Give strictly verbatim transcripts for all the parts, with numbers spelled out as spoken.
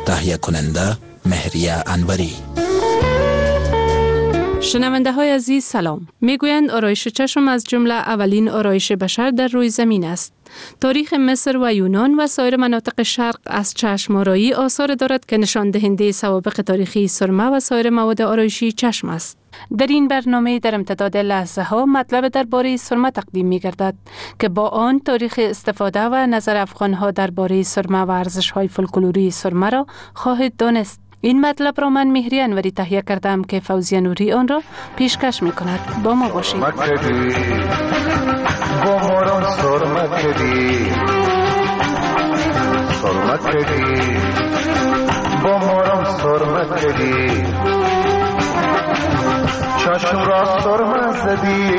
تهیه کننده مهریه انوری. شنونده های عزیز سلام. میگویند آرایش چشم از جمله اولین آرایش بشر در روی زمین است. تاریخ مصر و یونان و سایر مناطق شرق از چشم آرایی آثار دارد که نشان دهنده سوابق تاریخی سرمه و سایر مواد آرایشی چشم است. در این برنامه در امتداد لحظه ها مطلب درباره سرمه تقدیم می گردد که با آن تاریخ استفاده و نظر افغان ها درباره سرمه و ارزش های فولکلوری سرمه را خواهید دانست. این مطلب را من مهریه انوری تهیه کردم که فوزیه نوری آن را پیشکش می کند. با ما باشید. چشم را سرمه زدی،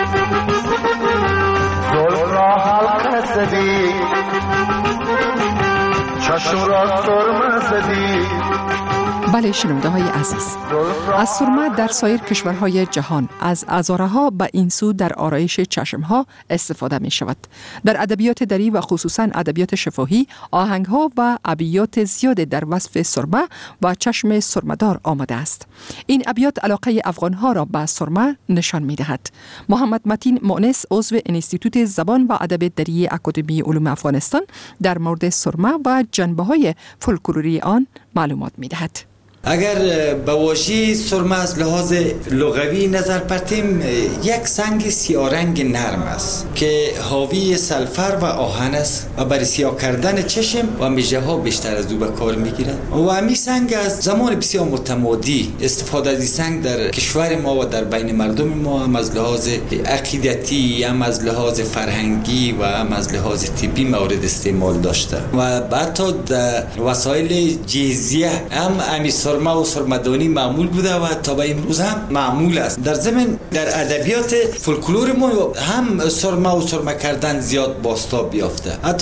زلف را حلقه زدی، چشم را سرمه زدی. بله شنونده های عزیز، از سرمه در سایر کشورهای جهان از ازاره ها به این سو در آرایش چشم ها استفاده می شود. در ادبیات دری و خصوصا ادبیات شفاهی آهنگ ها و ابیات زیاد در وصف سرمه و چشم سرمدار آمده است. این ابیات علاقه افغان ها را به سرمه نشان می دهد. محمد متین مؤنس عضو انستیتوت زبان و ادب دری اکادمی علوم افغانستان در مورد سرمه و جنبه های فولکلوری آن معلومات می دهد. اگر به واژه سرمه از لحاظ لغوی نظر پرتیم، یک سنگ سیاه رنگ نرم است که حاوی سلفر و آهن است و برای سیاه کردن چشم و میژه ها بیشتر از او به کار میگیرند. و همین سنگ از زمان بسیار متمادی استفاده از این سنگ در کشور ما و در بین مردم ما هم از لحاظ عقیدتی، هم از لحاظ فرهنگی و هم از لحاظ طبی مورد استعمال داشته و حتی در وسایل جهیزیه هم همین سرمه و سرمدانی معمول بوده و تا به امروز هم معمول است. در ضمن در ادبیات فولکلور ما هم سرمه و سرمه کردن زیاد بازتاب یافته. حتی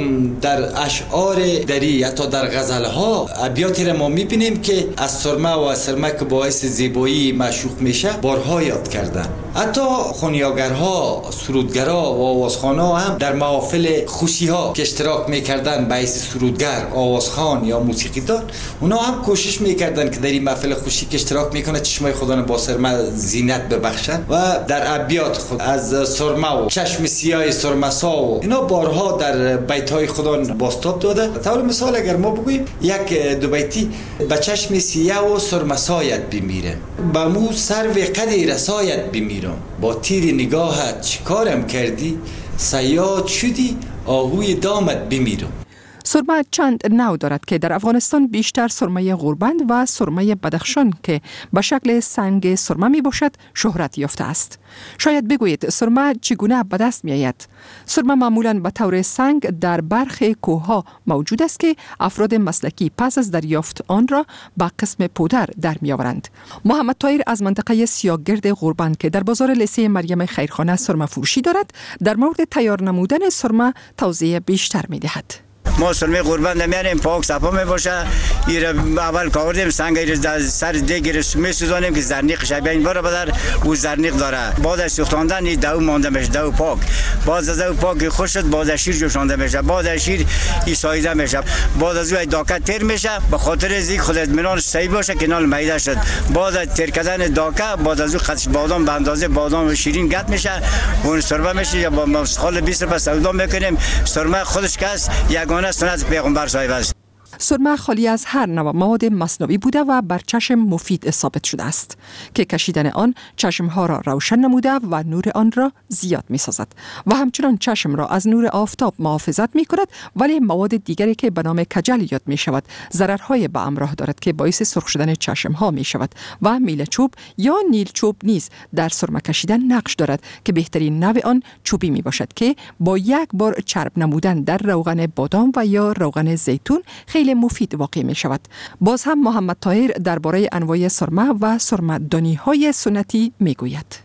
در اشعار دری، حتی در غزل ها ابیاتی را ما میبینیم که از سرمه و سرمه که باعث زیبایی معشوق میشه بارها یاد کردن. حتی خونیاگرها، سرودگرها و آوازخوانها هم در محافل خوشی ها که اشتراک میکردن باعث سرودگر، آوازخوان یا موسیقیدان، اونا هم کوشش میکردن که در این محفل خوشی که اشتراک میکنه چشمای خودان با سرمه زینت ببخشن و در ابیات خود از سرمه و چشم سیاه سرمسا و اینا بارها در بیتهای خودان بازتاب داده. طور مثال اگر ما بگوییم یک دو بیتی: به چشم سیاه و سرمسایت بمیره، به مو سرو قدی رسایت بمیرم، با تیر نگاهت چیکارم کردی، صیاد شدی آهوی دامت بمیرم. سرمه چند نوع دارد که در افغانستان بیشتر سرمه غوربند و سرمه بدخشان که به شکل سنگ سرمه می باشد شهرت یافته است. شاید بگویید سرمه چگونه به دست می آید؟ سرمه معمولاً به طور سنگ در برخی کوهها موجود است که افراد مسلکی پس از دریافت آن را به قسم پودر در می آورند. محمد طاهر از منطقه سیاهگرد غوربند که در بازار لیسه مریم خیرخانه سرمه فروشی دارد در مورد تیار نمودن سرمه توضیح بیشتر می دهد. ما سرمه قربان نمیاریم، پاک صفا می باشه. ایره اول کاوردیم سنگ ایره در سر دیگر می سوزانیم که زرنیق شبیه این باره بدر او زرنیق داره. بعد از سوختاندن این دو مانده میشه، دو پاک. بعد از دو پاک خوش شد، بعد از شیر جوشانده میشه، بعد از شیر این ساییده میشه، بعد از او داکه تیر میشه به خاطر ازی خود اطمینان صحیح باشه که نال معده شد. بعد از تیر کردن داکه بعد از او خطش بادام به اندازه بادام و شیرین گت میشه، اون سرمه میشه. یا با مسخال بیست روپیه سودا میکنیم. سرمه خودش کس یگانه سنت پیغمبر صاحب است. سرمه خالی از هر نوع مواد مصنوعی بوده و بر چشم مفید ثابت شده است که کشیدن آن چشمها را روشن نموده و نور آن را زیاد می سازد و همچنان چشم را از نور آفتاب محافظت می کند. ولی مواد دیگری که به نام کجل یاد می شود ضررهای به همراه دارد که باعث سرخ شدن چشمها می شود و میله چوب یا نیل چوب نیز در سرمه کشیدن نقش دارد که بهترین نوع آن چوبی می باشد که با یک بار چرب نمودن در روغن بادام و یا روغن زیتون خیلی مفید واقع می شود. باز هم محمد طاهر درباره انواع سرمه و سرمه‌دانی های سنتی می گوید.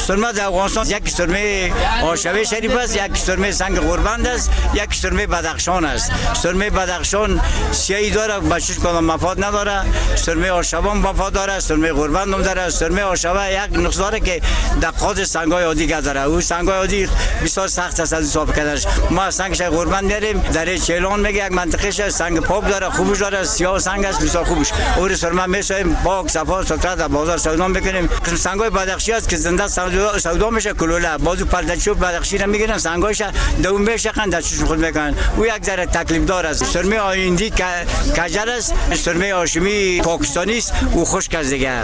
سرمه در افغانستان یک سرمه آشوه شریف است، یک سرمه سنگ قربند است، یک سرمه بدخشان است. سرمه بدخشان سیاهی داره، بچش کدام مفاد نداره. سرمه آشوه مفاد داره، سرمه قربند هم داره. سرمه آشوه یک نقص داره که دقات سنگای عادی داره. او سنگای عادی بسیار سخت است از حساب کردنش. ما سنگش قربند میاریم، در چیلان میگه یک منطقه سنگ پاک داره، خوبش داره، سیاه سنگ است بسیار خوبش. اور سرمه میسایم پاک صفا سوتره در بازار سودا میکنیم. قسم سنگای بدخشی است که زنده سودا سودا میشه کلوله. بازو پردچوب بدخشی را میگیرن، سنگایش دوم میشه خند دستشون خود میکنن. او یک ذره تکلیف دار است. سرمه آیندی کجر است، سرمه هاشمی پاکستانی است، او خشک است دیگه.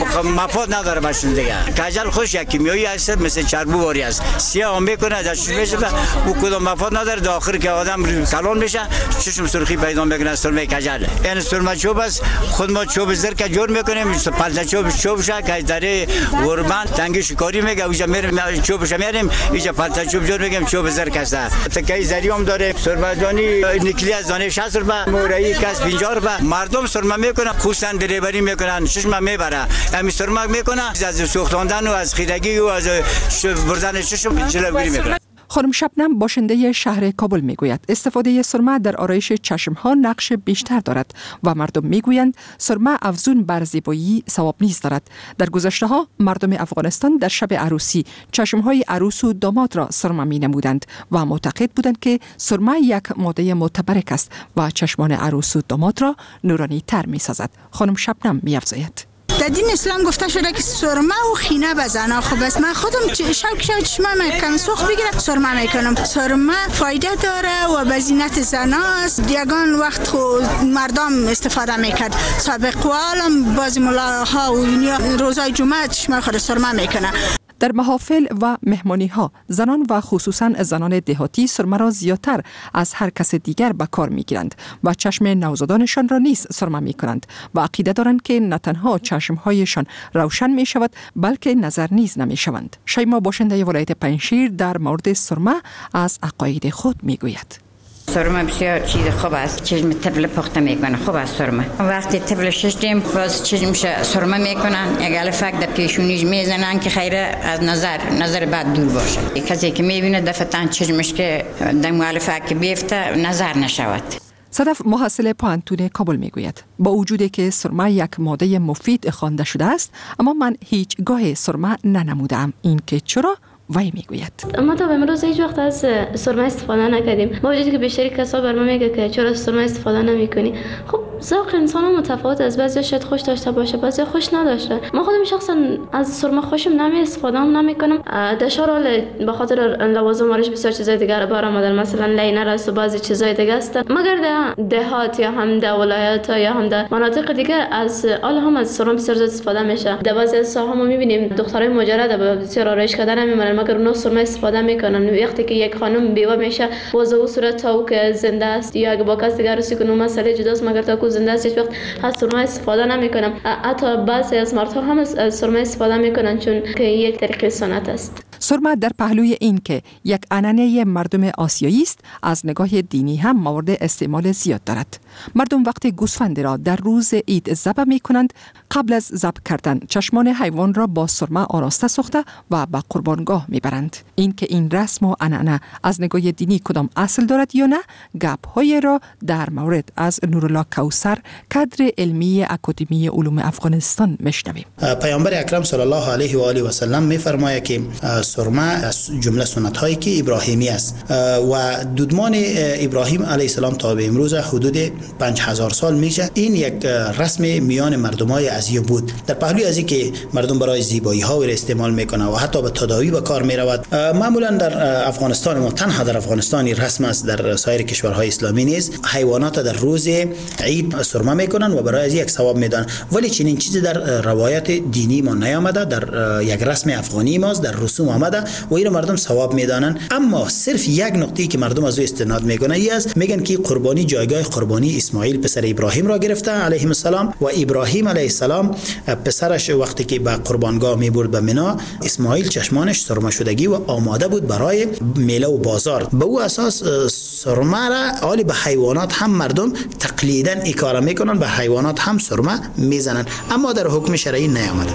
مفاد نداره باشون دیگه. کجر خوش یک کیمیایی است، مثل چربو واری است. سیاه میکنه دستش میشه، او کدام مفاد نداره. در آخر که آدم کلان میشه چشم سرخی پیدا میکنه. سرمه کجر این سرمه چوب است. خود ما چوب زر که جور میکنیم، پلتچوب چوب شه که در قربان تنگ شکاری میگه. اوجا میریم چوبش میاریم، اینجا پلتچوب جور میگیم چوب زر کسته. تکای زریام داره. سرمه دانی نکلی از دانه شصت روپیه، مورایی کس پنجاه روپیه. مردم سرمه میکنن، خوستن دریوری میکنن، چشم میبره. همین سرمه میکنه از سوختاندن و از خیرگی و از بردن چشم جلوگیری میکنه. خانم شبنم باشنده شهر کابل میگوید استفاده سرمه در آرایش چشم ها نقش بیشتر دارد و مردم میگویند سرمه افزون بر زیبایی ثواب نیز دارد. در گذشته ها مردم افغانستان در شب عروسی چشم های عروس و داماد را سرمه می نمودند و معتقد بودند که سرمه یک ماده متبرک است و چشمان عروس و داماد را نورانی تر می سازد. خانم شبنم می افزاید در دین اسلام گفته شده که سرمه و خینه بزن. خب بس من خودم شب شب چشمم کم سوخت بگیره سرمه میکنم. سرمه فایده داره و به زینت زناست. یگان وقت خود مردم استفاده میکرد. سابق والم بعضی ملاها و روزای جمعه چشمه خود سرمه میکنه. در محافل و مهمانی ها زنان و خصوصا زنان دهاتی سرمه را زیادتر از هر کس دیگر به کار می گیرند و چشم نوزادانشان را نیز سرمه می کنند و عقیده دارند که نه تنها چشم هایشان روشن می شود بلکه نظر نیز نمی شوند. شیما باشنده ولایت پنجشیر در مورد سرمه از عقاید خود می گوید. سرمه بسیار چیز خوب است. چشم طفل پخته میکنه. خوب است سرمه. وقتی طفل ششتیم باز چشمش سرمه میکنن، یک الفک در پیشونیش میزنن که خیره از نظر نظر بعد دور باشه. کسی که میبینه دفتن چشمش که در الفک بیفته نظر نشود. صدف محصل پانتون کابل میگوید با وجودی که سرمه یک ماده مفید خوانده شده است اما من هیچ گاه سرمه ننمودم. این که چرا؟ وای میگوید ما تا امروز هیچ وقت از سرمه استفاده نکردیم. با وجودی که بیشتری کسا بر ما میگه که چرا سرمه استفاده نمیکنی. خب ذوق انسان ها متفاوت است. بعضی شاید خوش داشته باشه، بعضی خوش نداشته. ما خودم شخصا از سرمه خوشم نمی استفاده هم نمیکنم. در شهر به خاطر لوازم آرایش بسیار چیزای دیگر بار آمدن، مثلا لینر است و بعضی چیزای دیگه است. مگر در دهات یا هم در ولایت یا هم در مناطق دیگر از آل هم از سرمه بسیار زیاد استفاده میشه. در بعضی از ساحات ما میبینیم دخترای مجرد بسیار آرایش کردن نمیمونن مگر اونها سرمه استفاده میکنن. وقتی که یک خانم بیوه میشه باز او صورت تا که زنده است یا اگه با کس دیگه عروسی کنه مسئله جداست، مگر تا که زنده است هیچ وقت از سرمه استفاده نمیکنم. حتی بعضی از مردها هم از سرمه استفاده میکنن چون که یک طریق سنت است. سرمه در پهلوی این که یک عنعنه مردم آسیایی است از نگاه دینی هم مورد استعمال زیاد دارد. مردم وقتی گوسفند را در روز عید ذبح میکنند قبل از ذبح کردن چشمان حیوان را با سرمه آراسته ساخته و به قربانگاه میبرند. این که این رسم و عنعنه از نگاه دینی کدام اصل دارد یا نه گپ‌های را در مورد از نورالله کوثر کادر علمی اکادمی علوم افغانستان میشنویم. پیامبر اکرم صلی الله علیه و آله و سلم میفرماید که سرمه از جمله سنت هایی که ابراهیمی است و دودمان ابراهیم علیه السلام تا به امروز حدود پنج هزار سال میشه. این یک رسم میان مردمای ازیو بود. در پهلوی از که مردم برای زیبایی ها را استعمال میکنه و حتی به تداوی به کار میرود. معمولا در افغانستان ما تنها در افغانستان رسم است، در سایر کشورهای اسلامی نیز حیوانات در روز عید سرمه میکنن و برای از یک ثواب میدن. ولی چنین چیزی در روایت دینی ما نیامده، در یک رسم افغانی ماست، در رسوم آمده و این مردم ثواب میدانن. اما صرف یک نکته که مردم از او استناد میکنن ای است، میگن که قربانی جایگاه قربانی اسماعیل پسر ابراهیم را گرفته علیه السلام و ابراهیم علیه السلام پسرش وقتی که به قربانگاه میبرد به منا، اسماعیل چشمانش سرمه شدگی و آماده بود برای میله و بازار. به او اساس سرمه را حالی به حیوانات هم مردم تقلیدا این کارا میکنن، به حیوانات هم سرمه میزنن، اما در حکم شرعی نیامده.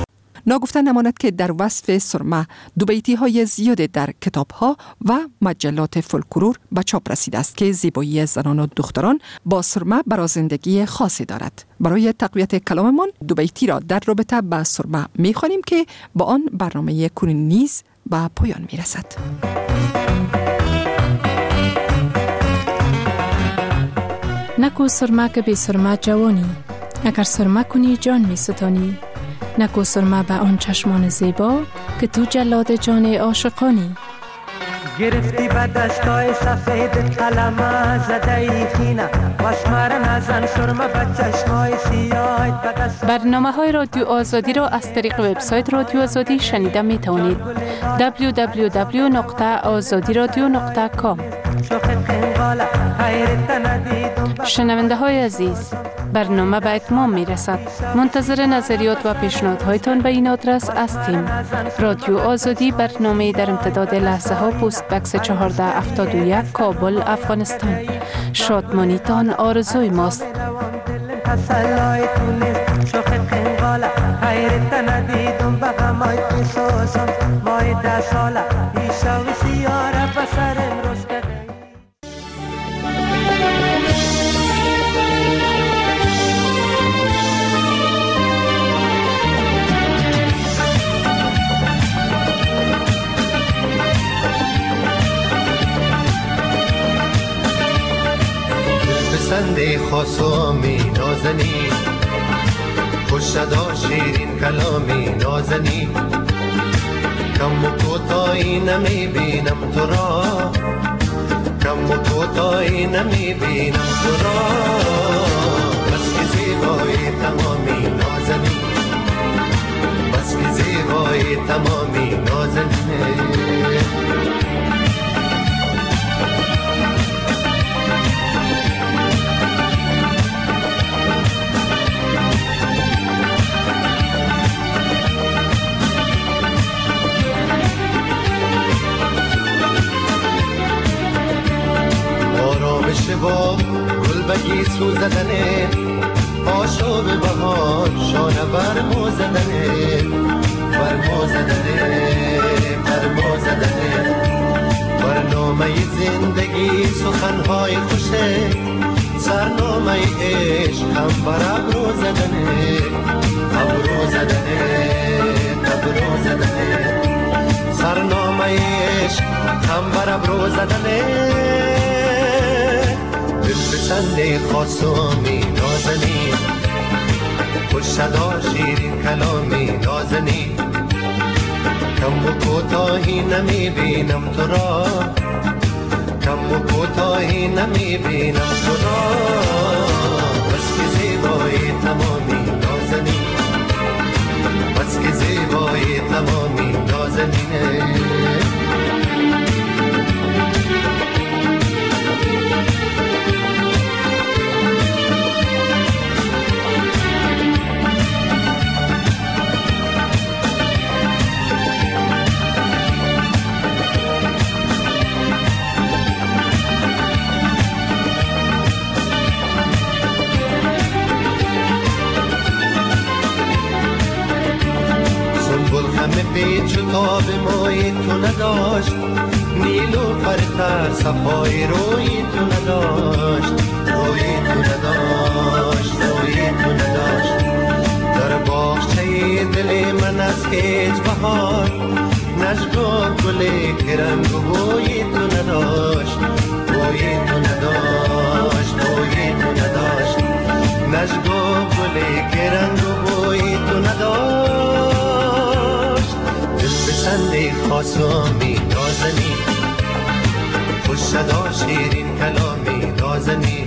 ناگفته نماند که در وصف سرمه دو بیتی های زیاد در کتاب ها و مجلات فولکلور به چاپ رسیده است که زیبایی زنان و دختران با سرمه برازندگی خاصی دارد. برای تقویت کلاممان دو بیتی را در رابطه با سرمه می خوانیم که با آن برنامه کنون نیز به پایان می رسد. نکو سرمه که بی سرمه جوانی، اگر سرمه کنی جان می ستانی. نکو سرمه به آن چشمان زیبا که تو جلاد جان عاشقانی. گرفتی به دستای سفید قلم زده ای خینه وشمر نزن سرمه به چشمای سیاه به دست. برنامه های رادیو آزادی را از طریق وبسایت رادیو آزادی شنیده می توانید. دبلیو دبلیو دبلیو نقطه آزادی رادیو نقطه کام. شنونده های عزیز، برنامه به اتمام می رسد. منتظر نظریات و پیشنهادهایتان به این آدرس هستیم. رادیو آزادی، برنامه در امتداد لحظه ها، پست بکس چهارده هفتاد و یک، کابل، افغانستان. شادمانیتان آرزوی ماست. سنده خاصامی نازنی خوش صدا شیرین کلامی نازنی کم و کوتاهی نمی بینم تو را کم و کوتاهی نمی بینم تو را بس که زیبایی تمامی نازنی بس که زیبایی تمامی نازنی با گل بگی سو زدنه آشوب بهار شانه برمو زدنه برمو زدنه برمو زدنه برنامه زندگی سخنهای خوشه سرنامه عشق هم بر ابرو زدنه ابرو زدنه ابرو زدنه سرنامه عشق هم بر ابرو زدنه سنده خاصامی نازنی خوش صدا شیرین کلامی نازنی کم و کوتاهی نمی بینم تو را کم و کوتاهی نمی بینم تو را بس که زیبایی تمامی نازنی بس که زیبایی تمامی نازنینه پیچ و تاب موی تو نداشت نیل و فرتر صفای روی تو نداشت روی تو نداشت روی تو نداشت در باغچه دل من از هیچ بهار نشگاه گل کرنگ و بوی تو نداشت بوی تو نداشت بوی تو نداشت نشگاه گل کرنگ و بوی تو نداشت سنده خاصامی نازنی خوش صدا شیرین کلامی نازنی